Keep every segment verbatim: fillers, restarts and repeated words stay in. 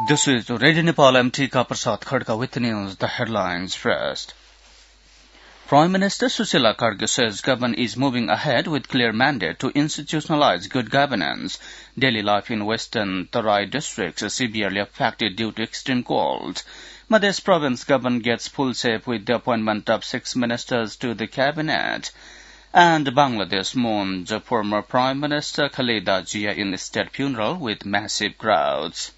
This is Radio Nepal M T का प्रसाद खड़का with the news. The headlines first. Prime Minister Susila Karge says government is moving ahead with clear mandate to institutionalize good governance. Daily life in Western Tarai districts is severely affected due to extreme cold. Madhya province government gets full shape with the appointment of six ministers to the cabinet. And Bangladesh mourns former Prime Minister Khaleda Zia in state funeral with massive crowds.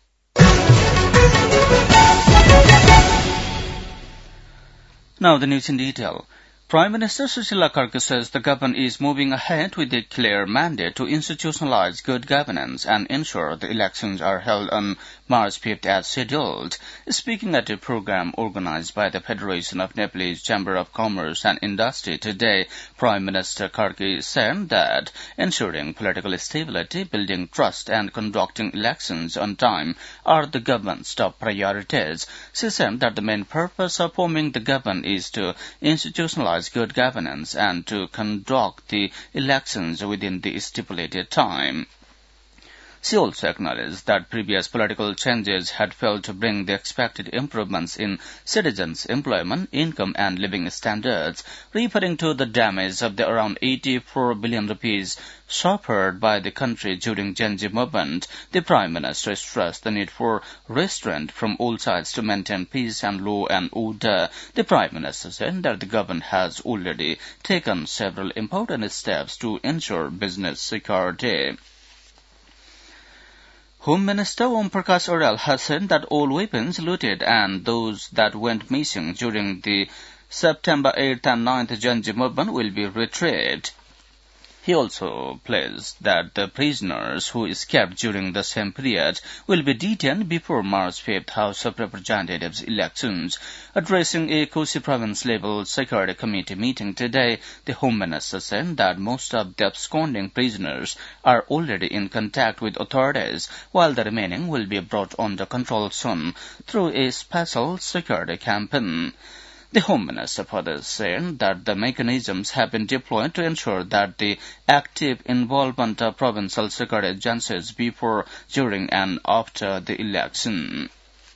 Now the news in detail. Prime Minister Susila Karge says the government is moving ahead with a clear mandate to institutionalize good governance and ensure the elections are held on March fifth as scheduled. Speaking at a program organized by the Federation of Nepalese Chamber of Commerce and Industry today, Prime Minister Karge said that ensuring political stability, building trust and conducting elections on time are the government's top priorities. She said that the main purpose of forming the government is to institutionalize good governance and to conduct the elections within the stipulated time. She also acknowledged that previous political changes had failed to bring the expected improvements in citizens' employment, income and living standards. Referring to the damage of the around eighty-four billion rupees suffered by the country during Gen Z movement, the Prime Minister stressed the need for restraint from all sides to maintain peace and law and order. The Prime Minister said that the government has already taken several important steps to ensure business security. Home Minister Om Prakash Oral has said that all weapons looted and those that went missing during the September eighth and ninth Gen Z movement will be retrieved. He also pledged that the prisoners who escaped during the same period will be detained before March fifth House of Representatives elections. Addressing a Kosi province-level security committee meeting today, the Home Minister said that most of the absconding prisoners are already in contact with authorities, while the remaining will be brought under control soon through a special security campaign. The Home Minister further said that the mechanisms have been deployed to ensure that the active involvement of provincial security agencies before, during and after the election.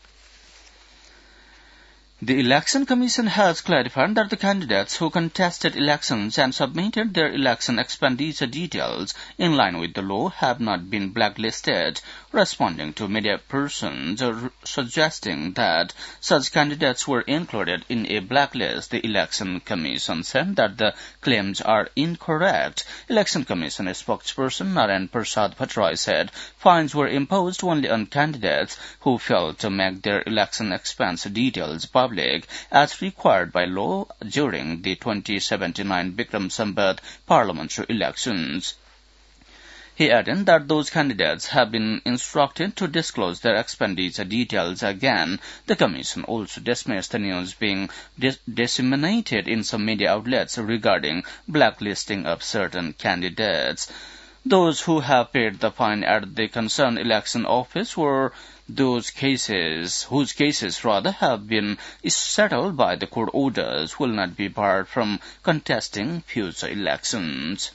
The Election Commission has clarified that the candidates who contested elections and submitted their election expenditure details in line with the law have not been blacklisted, responding to media persons suggesting that such candidates were included in a blacklist. The Election Commission said that the claims are incorrect. Election Commission spokesperson Narayan Prasad Bhattarai said fines were imposed only on candidates who failed to make their election expense details public as required by law during the twenty seventy-nine Bikram Sambat parliamentary elections. He added that those candidates have been instructed to disclose their expenditure details again. The Commission also dismissed the news being dis- disseminated in some media outlets regarding blacklisting of certain candidates. Those who have paid the fine at the concerned election office were those cases, whose cases rather have been settled by the court orders, will not be barred from contesting future elections.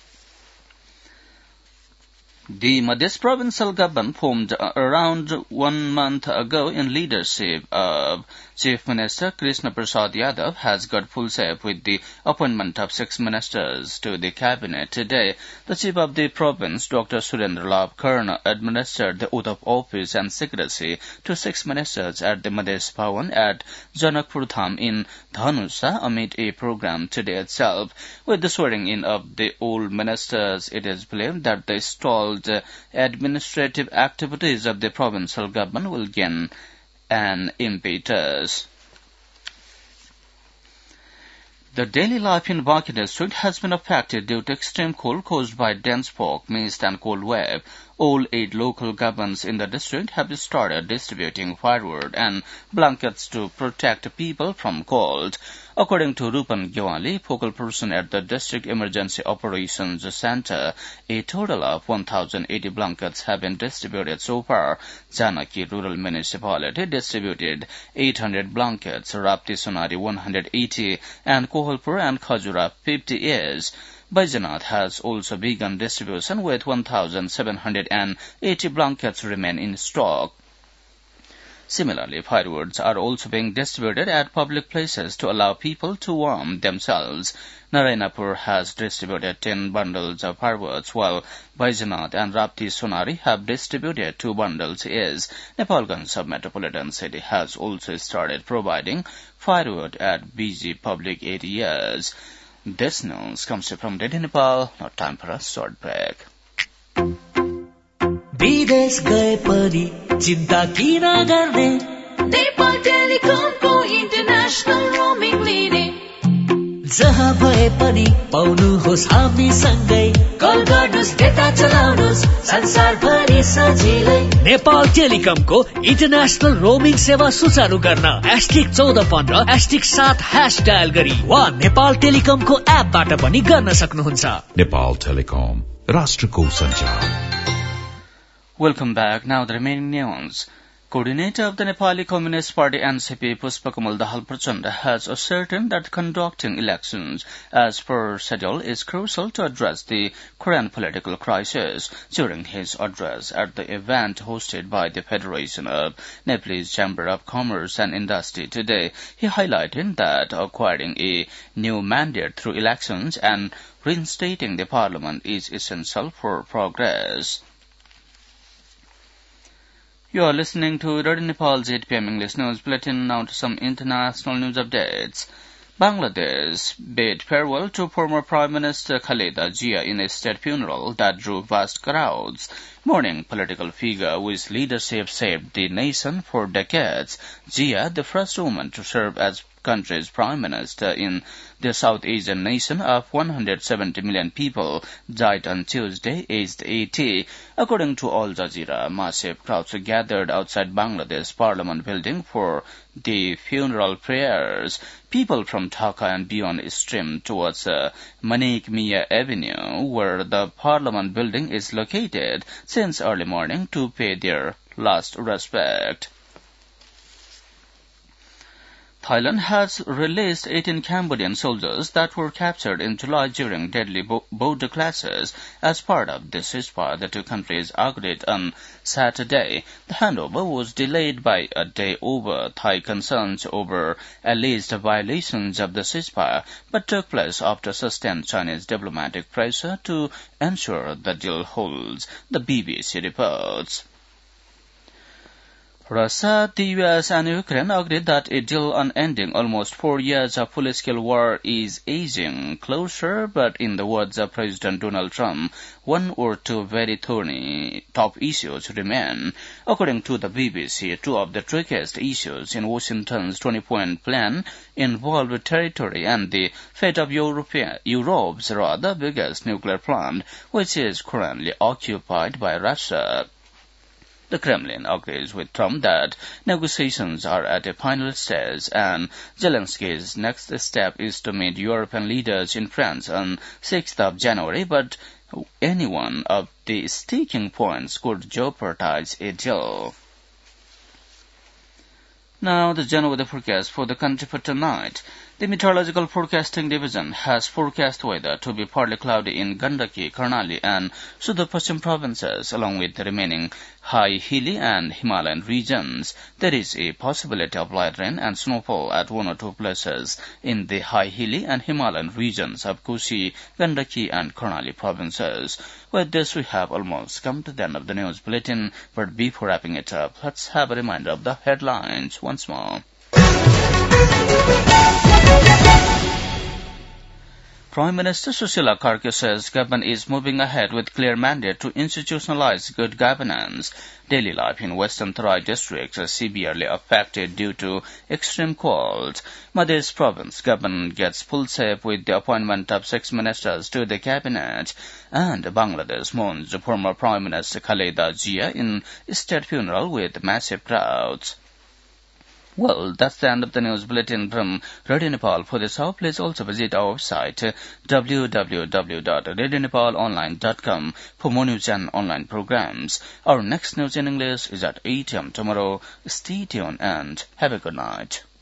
The Madhya provincial government formed around one month ago in leadership of Chief Minister Krishna Prasad Yadav has got full shape with the appointment of six ministers to the cabinet today. The chief of the province, Doctor Surendra Lal Karna, administered the oath of office and secrecy to six ministers at the Madhya Bhavan at Janakpur Dham in Dhanusa amid a program today itself. With the swearing in of the old ministers, it is believed that the stalled administrative activities of the provincial government will gain an impetus. The daily life in Bankura district has been affected due to extreme cold caused by dense fog, mist and cold wave. All eight local governments in the district have started distributing firewood and blankets to protect people from cold. According to Rupan Gyawali, focal person at the District Emergency Operations Center, a total of one thousand eighty blankets have been distributed so far. Janaki Rural Municipality distributed eight hundred blankets, Rapti Sonari one hundred eighty, and Kohalpur and Khajura fifty each. Baidyanath has also begun distribution with one thousand seven hundred eighty blankets remain in stock. Similarly, firewoods are also being distributed at public places to allow people to warm themselves. Narayanapur has distributed ten bundles of firewoods, while Baijanad and Rapti Sonari have distributed two bundles each. Nepalganj Sub-Metropolitan City has also started providing firewood at busy public areas. This news comes from Radio Nepal. Now time for a short break. विदेश गए पनि चिन्ता किन गर्ने Nepal टेलिकमको international roaming लिने जहाँ भए पनि पाउनुहोस् हामी सँगै कल गर्नुहोस् डेटा चलाउनुहोस् संसारभरि सजिलै नेपाल टेलिकमको इन्टरनेशनल रोमिङ सेवा सुचारू गर्न एस्टिक चौध पन्ध्र एस्टिक सात ह्यास डायल गरी वा नेपाल टेलिकमको एपबाट पनि गर्न सक्नुहुन्छ. नेपाल टेलिकम राष्ट्रको सञ्चार. Welcome back. Now the remaining news. Coordinator of the Nepali Communist Party N C P Pushpakamal Dahal Prachanda has ascertained that conducting elections as per schedule is crucial to address the current political crisis. During his address at the event hosted by the Federation of Nepalese Chamber of Commerce and Industry today, he highlighted that acquiring a new mandate through elections and reinstating the parliament is essential for progress. You are listening to Radio Nepal's eight p m English News Bulletin. Now to some international news updates. Bangladesh bade farewell to former Prime Minister Khaleda Zia in a state funeral that drew vast crowds. Mourning political figure whose leadership saved the nation for decades, Zia, the first woman to serve as country's prime minister in the South Asian nation of one hundred seventy million people, died on Tuesday, aged eighty. According to Al Jazeera, massive crowds gathered outside Bangladesh Parliament building for the funeral prayers. People from Dhaka and beyond streamed towards uh, Manik Mia Avenue, where the Parliament building is located, since early morning to pay their last respect. Thailand has released eighteen Cambodian soldiers that were captured in July during deadly bo- border clashes as part of the ceasefire the two countries agreed on Saturday. The handover was delayed by a day over Thai concerns over alleged violations of the ceasefire, but took place after sustained Chinese diplomatic pressure to ensure the deal holds, the B B C reports. Russia, the U S and Ukraine agreed that a deal on ending almost four years of full-scale war is edging closer, but in the words of President Donald Trump, one or two very thorny top issues remain. According to the B B C, two of the trickiest issues in Washington's twenty-point plan involve territory and the fate of Europe, Europe's rather biggest nuclear plant, which is currently occupied by Russia. The Kremlin agrees with Trump that negotiations are at a final stage, and Zelensky's next step is to meet European leaders in France on sixth of January, but any one of the sticking points could jeopardize a deal. Now, the general weather forecast for the country for tonight. The Meteorological Forecasting Division has forecast weather to be partly cloudy in Gandaki, Karnali, and Sudar Paschim provinces, along with the remaining high hilly and Himalayan regions. There is a possibility of light rain and snowfall at one or two places in the high hilly and Himalayan regions of Kushi, Gandaki, and Karnali provinces. With this, we have almost come to the end of the news bulletin, but before wrapping it up, let's have a reminder of the headlines once more. Prime Minister Sushila Karke says government is moving ahead with clear mandate to institutionalize good governance. Daily life in Western Tarai district is severely affected due to extreme cold. Madhya province government gets full say with the appointment of six ministers to the cabinet. And Bangladesh mourns former Prime Minister Khaleda Zia in state funeral with massive crowds. Well, that's the end of the news bulletin from Radio Nepal. For this hour, please also visit our website w w w dot radio nepal online dot com for more news and online programs. Our next news in English is at eight a m tomorrow. Stay tuned and have a good night.